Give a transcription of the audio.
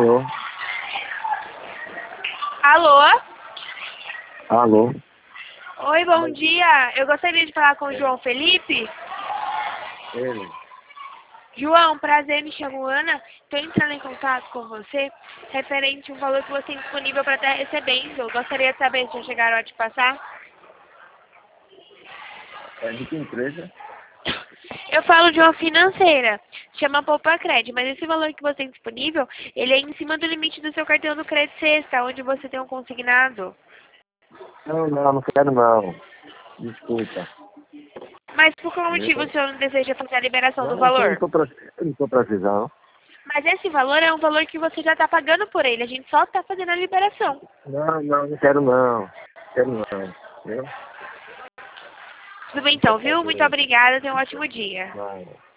Alô? Alô? Alô? Oi, bom dia. Eu gostaria de falar com o João Felipe. Ele? João, prazer, me chamo Ana. Estou entrando em contato com você referente ao valor que você tem disponível para estar recebendo. Gostaria de saber se já chegaram a te passar. É de que empresa? Eu falo de uma financeira, chama Poupa Crédito, mas esse valor que você tem disponível, ele é em cima do limite do seu cartão do crédito sexta, onde você tem um consignado. Não quero não. Desculpa. Mas por qual motivo o Eu senhor não deseja fazer a liberação do não, eu valor? não tô precisando. Mas esse valor é um valor que você já está pagando por ele, a gente só está fazendo a liberação. Não quero não. Quero não. Viu? Tudo bem Por então, viu? Muito favor. obrigada, tenha um ótimo dia. Vai.